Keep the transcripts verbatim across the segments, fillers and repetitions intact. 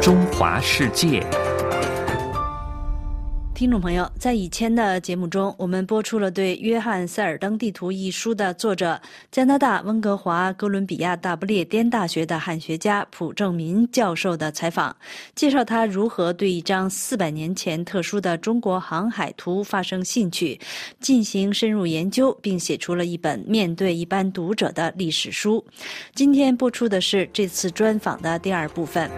中华世界。 听众朋友，在以前的节目中，我们播出了对《约翰塞尔登地图》一书的作者、加拿大温哥华哥伦比亚大不列颠大学的汉学家蒲正民教授的采访，介绍他如何对一张四百年前特殊的中国航海图发生兴趣，进行深入研究，并写出了一本面对一般读者的历史书。今天播出的是这次专访的第二部分。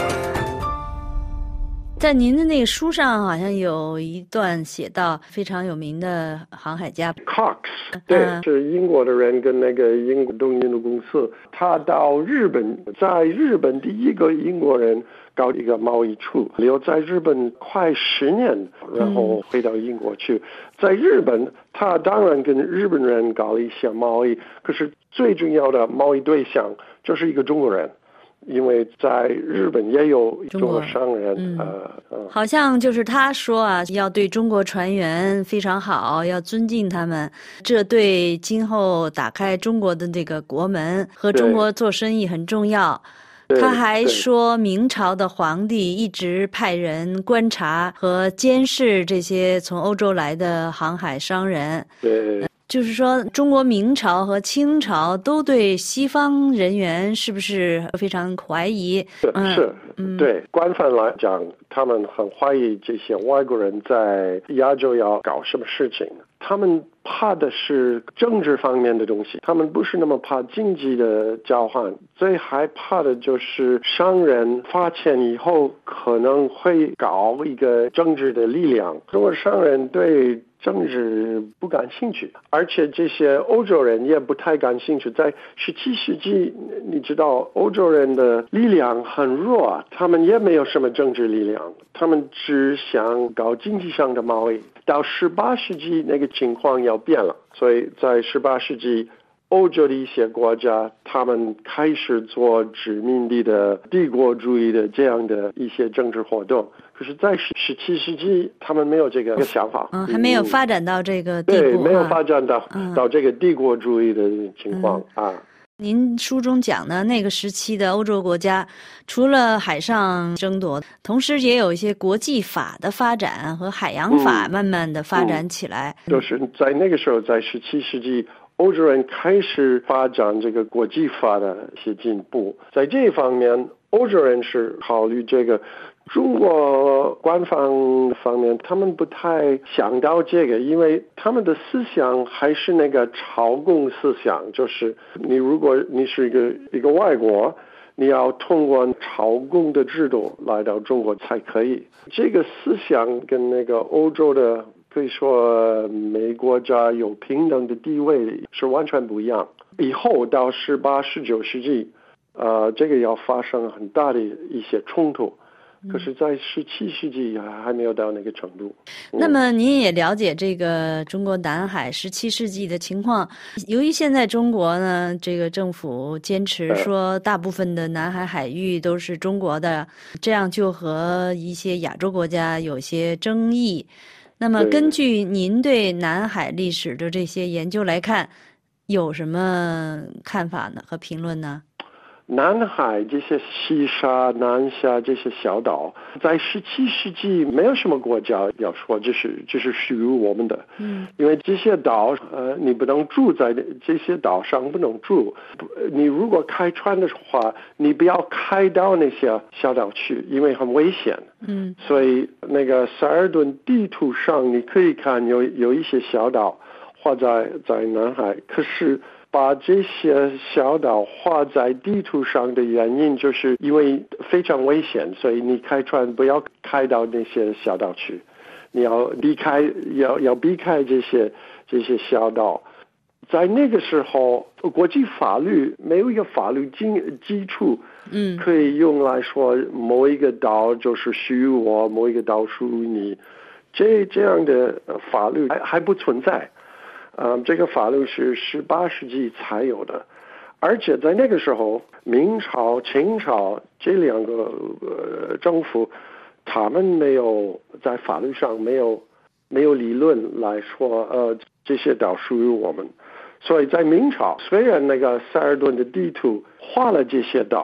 在您的那个书上好像有一段写到非常有名的航海家 Cox， 对、嗯、是英国的人，跟那个英国东印度公司，他到日本，在日本第一个英国人搞一个贸易处，留在日本快十年，然后回到英国去、嗯、在日本他当然跟日本人搞了一些贸易，可是最重要的贸易对象就是一个中国人，因为在日本也有中国商人、嗯呃嗯、 好像就是他说啊，要对中国船员非常好，要尊敬他们，这对今后打开中国的这个国门和中国做生意很重要。他还说明朝的皇帝一直派人观察和监视这些从欧洲来的航海商人。 对， 就是说中国明朝和清朝都对西方人员是不是非常怀疑？ 是、嗯、是、嗯、对，官方来讲他们很怀疑这些外国人在亚洲要搞什么事情，他们怕的是政治方面的东西，他们不是那么怕经济的交换，最害怕的就是商人发钱以后可能会搞一个政治的力量。中国商人对政治不感兴趣，而且这些欧洲人也不太感兴趣。在十七世纪，你知道欧洲人的力量很弱，他们也没有什么政治力量，他们只想搞经济上的贸易。到十八世纪那个情况要变了，所以在十八世纪欧洲的一些国家他们开始做殖民地的帝国主义的这样的一些政治活动，可是在十七世纪他们没有这个想法， 嗯，还没有发展到这个地步、 嗯、对，没有发展到、嗯、到这个帝国主义的情况、嗯、啊。 您书中讲的那个时期的欧洲国家，除了海上争夺，同时也有一些国际法的发展和海洋法慢慢的发展起来、 嗯嗯、就是在那个时候，在十七世纪欧洲人开始发展这个国际法的一些进步，在这一方面欧洲人是考虑这个，中国官方方面他们不太想到这个，因为他们的思想还是那个朝贡思想，就是你如果你是一个一个外国，你要通过朝贡的制度来到中国才可以。这个思想跟那个欧洲的可以说美国家有平等的地位是完全不一样。以后到十八、十九世纪，呃，这个要发生很大的一些冲突。可是在十七世纪还没有到那个程度、 嗯、那么您也了解这个中国南海十七世纪的情况，由于现在中国呢这个政府坚持说大部分的南海海域都是中国的，这样就和一些亚洲国家有些争议。那么根据您对南海历史的这些研究来看，有什么看法呢和评论呢？ 南海这些西沙、南沙这些小岛，在十七世纪没有什么国家要说这是这是属于我们的，嗯，因为这些岛，呃，你不能住在这些岛上，不能住。你如果开船的话，你不要开到那些小岛去，因为很危险。嗯，所以那个塞尔顿地图上你可以看有有一些小岛画在在南海，可是把这些小岛画在地图上的原因就是因为非常危险，所以你开船不要开到那些小岛去，你要避开要要避开这些这些小岛。在那个时候国际法律没有一个法律基基础嗯，可以用来说某一个岛就是属于我，某一个岛属于你，这这样的法律还还不存在。嗯，这个法律是十八世纪才有的，而且在那个时候，明朝、清朝这两个、呃、政府，他们没有在法律上没有没有理论来说，呃，这些岛属于我们。所以在明朝，虽然那个塞尔顿的地图画了这些岛，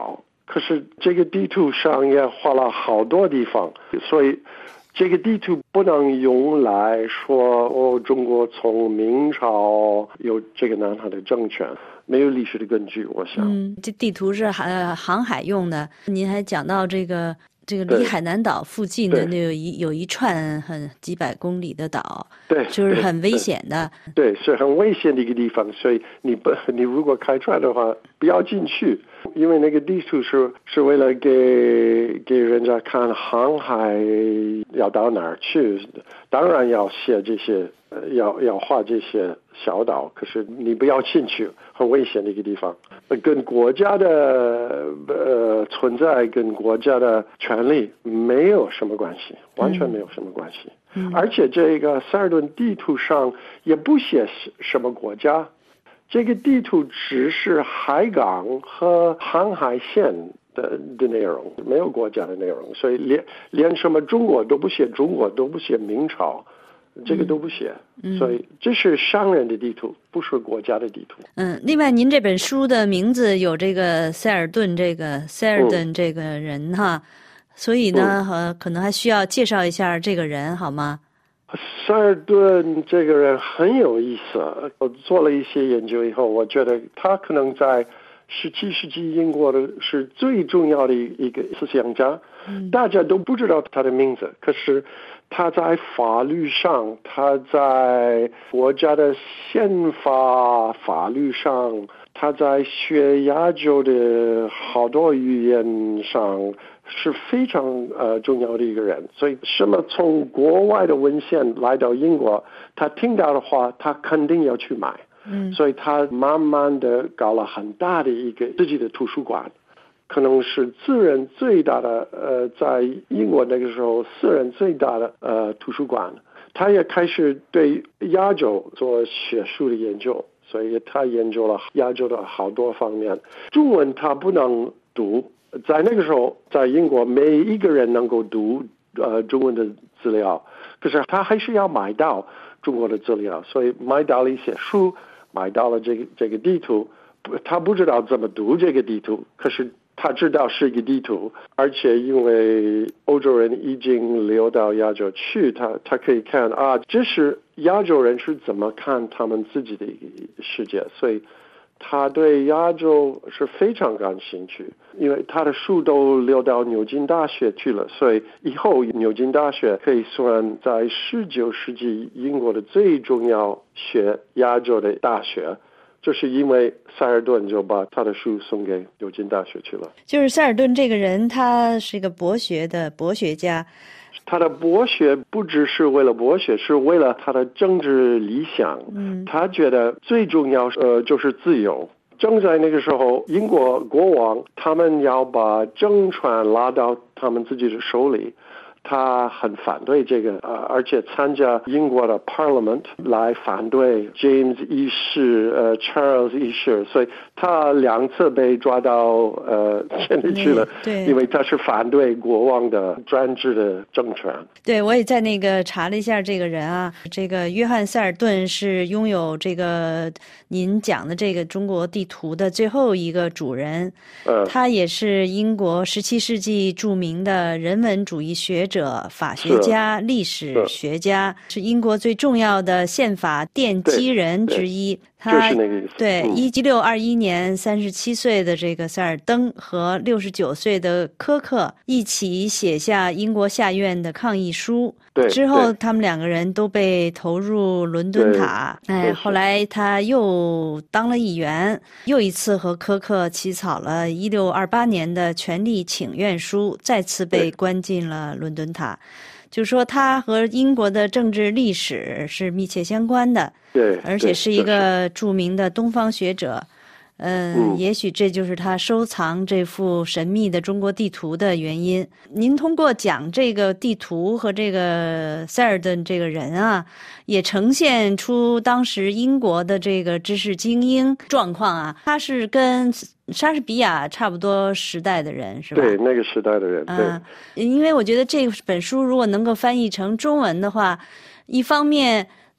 可是这个地图上也画了好多地方，所以这个地图不能用来说哦，中国从明朝有这个南海的政权，没有历史的根据，我想。 嗯，这地图是航航海用的。您还讲到这个这个离海南岛附近的那有一有一串很几百公里的岛， 对， 就是很危险的。 对，是很危险的一个地方，所以你不你如果开船的话，不要进去，因为那个地图是是为了给给人家看航海要到哪儿去，当然要写这些，要要画这些小岛，可是你不要进去，很危险的一个地方，跟国家的呃存在跟国家的权利没有什么关系，完全没有什么关系。嗯、而且这个塞尔顿地图上也不写什么国家，这个地图只是海港和航海线的的内容，没有国家的内容，所以连连什么中国都不写，中国都不写明朝。这个都不写、嗯、所以这是商人的地图，不是国家的地图。 嗯，另外您这本书的名字有这个塞尔顿这个塞尔顿这个人、嗯、哈，所以呢、嗯呃、可能还需要介绍一下这个人好吗？ 塞尔顿这个人很有意思，我做了一些研究以后，我觉得他可能在十七世纪英国的是最重要的一个思想家、嗯、大家都不知道他的名字，可是他在法律上，他在国家的宪法法律上，他在学亚洲的好多语言上是非常呃重要的一个人，所以什么从国外的文献来到英国，他听到的话他肯定要去买，嗯，所以他慢慢的搞了很大的一个自己的图书馆，可能是自然最大的呃，在英国那个时候私人最大的呃图书馆，他也开始对亚洲做学术的研究，所以他研究了亚洲的好多方面。中文他不能读，在那个时候在英国每一个人能够读呃中文的资料，可是他还是要买到中国的资料，所以买到了一些书，买到了这个这个地图，他不知道怎么读这个地图，可是他知道是一个地图，而且因为欧洲人已经流到亚洲去，他他可以看啊，这是亚洲人是怎么看他们自己的世界，所以他对亚洲是非常感兴趣，因为他的书都流到牛津大学去了，所以以后牛津大学可以算在十九世纪英国的最重要学亚洲的大学。就是因为塞尔顿就把他的书送给牛津大学去了。 就是塞尔顿这个人，他是一个博学的博学家。 他的博学不只是为了博学，是为了他的政治理想。嗯，他觉得最重要呃就是自由。正在那个时候，英国国王他们要把政权拉到他们自己的手里。他很反对这个，呃，而且参加英国的 Parliament 来反对 James 一世、呃 Charles 一世，所以他两次被抓到呃监狱去了，对，因为他是反对国王的专制的政权。 对，我也在那个查了一下这个人啊，这个约翰塞尔顿是拥有这个您讲的这个中国地图的最后一个主人，嗯，他也是英国十七世纪著名的人文主义学者。者、法学家、历史学家，是英国最重要的宪法奠基人之一。他就是那个意思。 对，一六二一年三十七岁的这个塞尔登和六十九岁的科克一起写下英国下院的抗议书。 对， 之后他们两个人都被投入伦敦塔。哎，后来他又当了议员，又一次和科克起草了一六二八年的权力请愿书，再次被关进了伦敦塔。就是说他和英国的政治历史是密切相关的， 对， 而且是一个著名的东方学者。嗯，嗯也许这就是他收藏这幅神秘的中国地图的原因。您通过讲这个地图和这个塞尔顿这个人啊，也呈现出当时英国的这个知识精英状况啊。他是跟莎士比亚差不多时代的人，是吧？ 对，那个时代的人。对， 嗯，因为我觉得这本书如果能够翻译成中文的话，一方面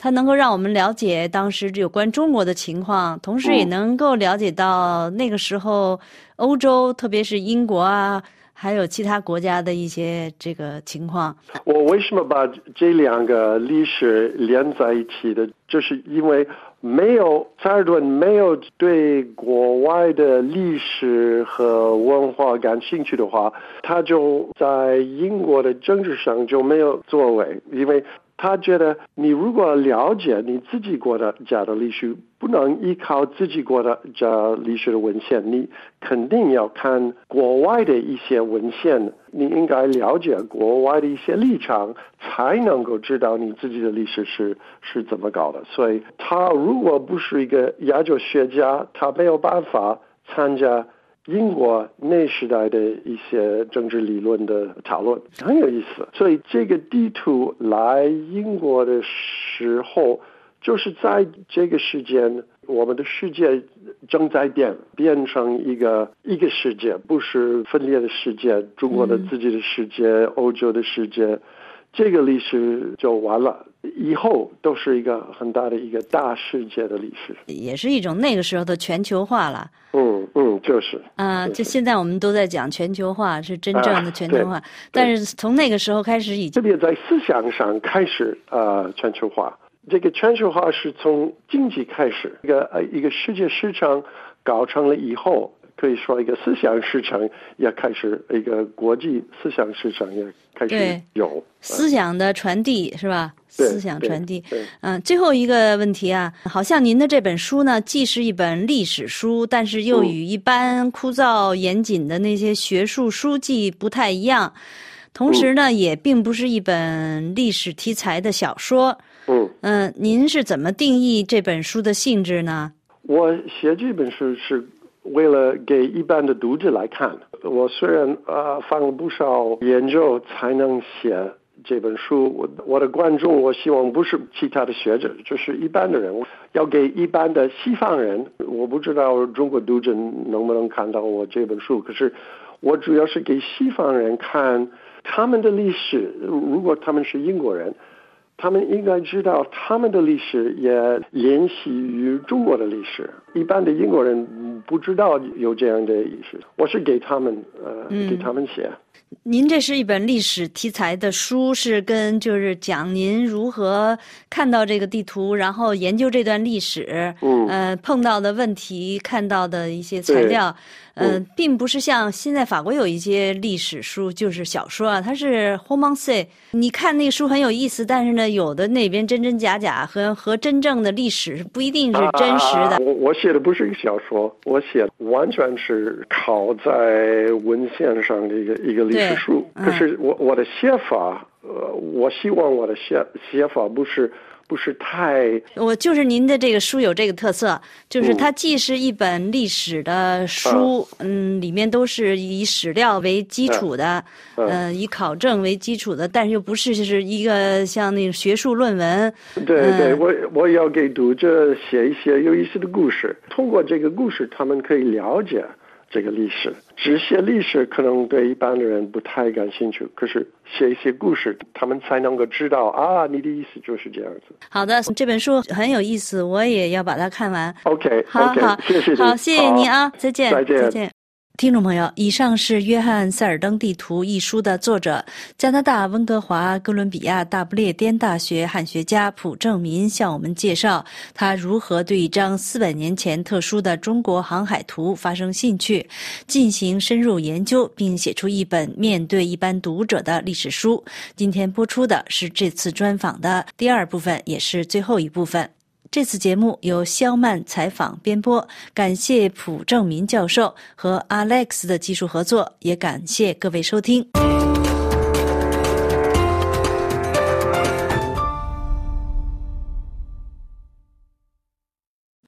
它能够让我们了解当时有关中国的情况，同时也能够了解到那个时候欧洲，特别是英国啊，还有其他国家的一些这个情况。 我为什么把这两个历史连在一起的，就是因为没有查尔顿没有对国外的历史和文化感兴趣的话，他就在英国的政治上就没有作为，因为他觉得你如果了解你自己国家的历史，不能依靠自己国家历史的文献，你肯定要看国外的一些文献，你应该了解国外的一些立场，才能够知道你自己的历史是是怎么搞的。所以他如果不是一个亚洲学家，他没有办法参加英国那时代的一些政治理论的讨论，很有意思。所以这个地图来英国的时候，就是在这个时间，我们的世界正在变，变成一个一个世界，不是分裂的世界，中国的自己的世界，嗯、欧洲的世界，这个历史就完了。以后都是一个很大的一个大世界的历史， 也是一种那个时候的全球化了。 嗯嗯，就是啊，就现在我们都在讲全球化，是真正的全球化， 啊、 但是从那个时候开始已经， 特别在思想上开始呃全球化。这个全球化是从经济开始，一个呃一个世界市场搞成了以后，可以说一个思想市场也开始，一个国际思想市场也开始有思想的传递，是吧？思想传递。 嗯， 最后一个问题啊，好像您的这本书呢，既是一本历史书，但是又与一般枯燥严谨的那些学术书籍不太一样。同时呢，嗯、也并不是一本历史题材的小说。 嗯嗯、呃，您是怎么定义这本书的性质呢？ 我写这本书是为了给一般的读者来看。我虽然呃放了不少研究才能写这本书，我我的观众我希望不是其他的学者，就是一般的人，要给一般的西方人。我不知道中国读者能不能看到我这本书，可是我主要是给西方人看他们的历史。如果他们是英国人，他们应该知道他们的历史也联系于中国的历史，一般的英国人不知道有这样的历史。我是给他们呃、嗯、给他们写。 您这是一本历史题材的书，是跟就是讲您如何看到这个地图，然后研究这段历史， 嗯， 呃，碰到的问题，看到的一些材料，呃， 嗯、 并不是像现在法国有一些历史书就是小说啊，它是 romances， 你看那个书很有意思，但是呢，有的那边真真假假和和真正的历史不一定是真实的。 啊、我我写的不是一个小说，我写完全是靠在文献上的一个一个历史。书，可是我我的写法，呃，我希望我的写写法不是不是太。 我就是您的这个书有这个特色，就是它既是一本历史的书，嗯，嗯里面都是以史料为基础的，嗯、呃，以考证为基础的，但是又不是就是一个像那种学术论文。 对对，嗯、我我要给读者写一些有意思的故事，通过这个故事，他们可以了解这个历史。只写历史可能对一般的人不太感兴趣，可是写一些故事，他们才能够知道啊，你的意思就是这样子。 好的，这本书很有意思，我也要把它看完。 OK， 好 OK， 好， 谢谢你， 好，谢谢您啊，再见， 再见， 再见。听众朋友，以上是约翰·塞尔登地图一书的作者，加拿大温哥华哥伦比亚大不列颠大学汉学家蒲正民向我们介绍他如何对一张四百年前特殊的中国航海图发生兴趣，进行深入研究，并写出一本面对一般读者的历史书。今天播出的是这次专访的第二部分，也是最后一部分。这次节目由肖曼采访编播，感谢蒲正民教授和 Alex 的技术合作，也感谢各位收听。